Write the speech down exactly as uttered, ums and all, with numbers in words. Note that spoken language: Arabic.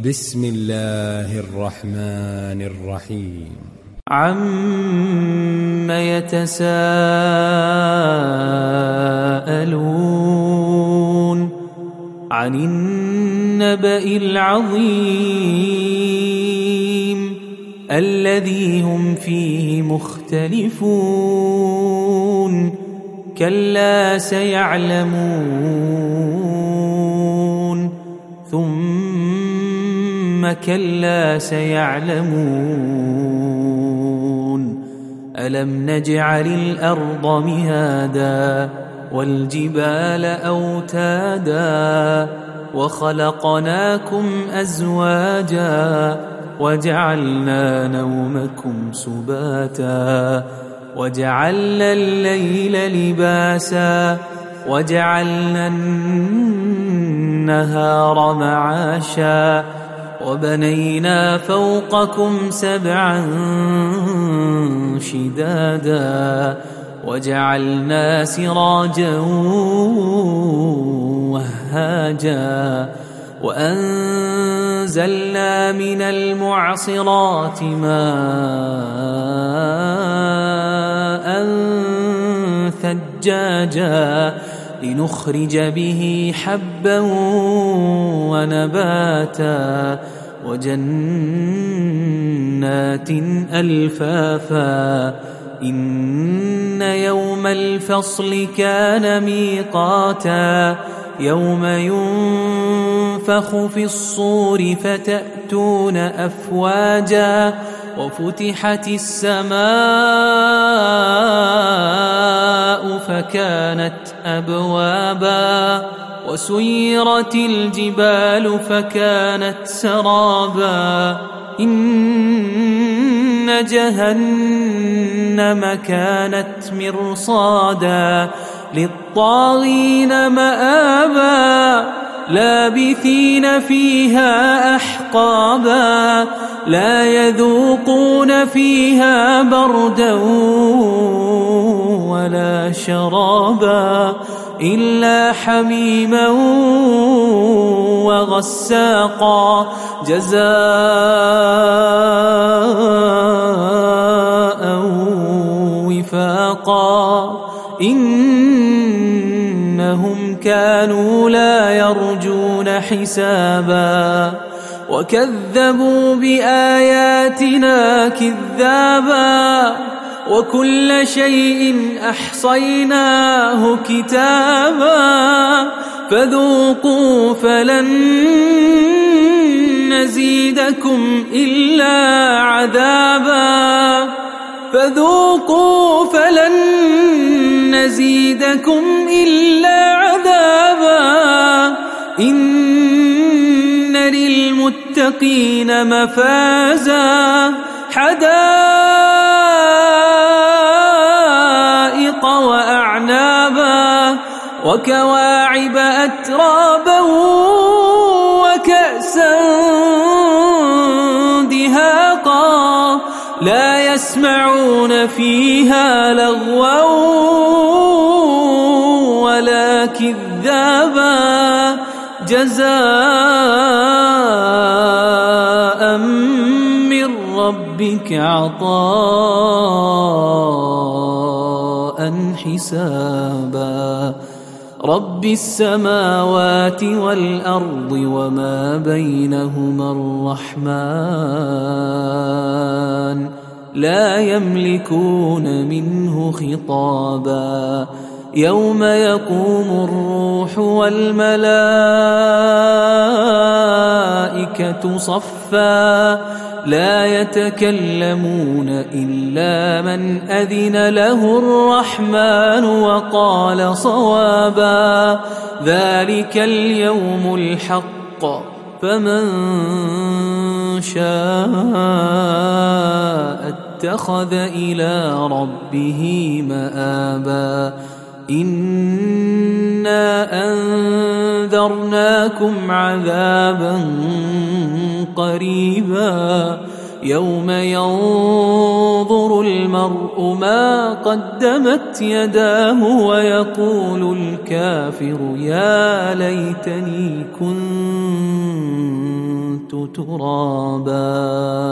بسم الله الرحمن الرحيم. عَمَّ يتساءلون عن النبأ العظيم الذي هم فيه مختلفون كلا سيعلمون ثم كلا سيعلمون ألم نجعل الأرض مهادا والجبال أوتادا وخلقناكم أزواجا وجعلنا نومكم سباتا وجعلنا الليل لباسا وجعلنا النهار معاشا وبنينا فوقكم سبعا شدادا وجعلنا سراجا وهاجا وأنزلنا من المعصرات ماء ثجاجا لنخرج به حبا ونباتا وجنات ألفافا إن يوم الفصل كان ميقاتا يوم ينفخ في الصور فتأتون أفواجا وفتحت السماء فكانت أبوابا وسيرت الجبال فكانت سرابا إن جهنم كانت مرصادا للطاغين مآبا لابثين فيها أحقابا لا يذوقون فيها بردا ولا شرابا إلا حميما وغساقا جزاء وفاقا إنهم كانوا لا يرجون حسابا وكذبوا بآياتنا كذابا وكل شيء أحصيناه كتابا فذوقوا فلن نزيدكم إلا عذابا فذوقوا فلن نزيدكم إلا عذابا إن للمتقين مفازا حدائق وأعنابا وكواعب أترابا وكأسا دهاقا لا يسمعون فيها لغوا ولا كذابا جزاء من ربك عطاء حسابا رب السماوات والأرض وما بينهما الرحمن لا يملكون منه خطابا يوم يقوم الروح والملائكة صفا لا يتكلمون إلا من أذن له الرحمن وقال صوابا ذلك اليوم الحق فمن شاء اتخذ إلى ربه مآبا إنا أنذرناكم عذابا قريبا يوم ينظر المرء ما قدمت يداه ويقول الكافر يا ليتني كنت كنت ترابا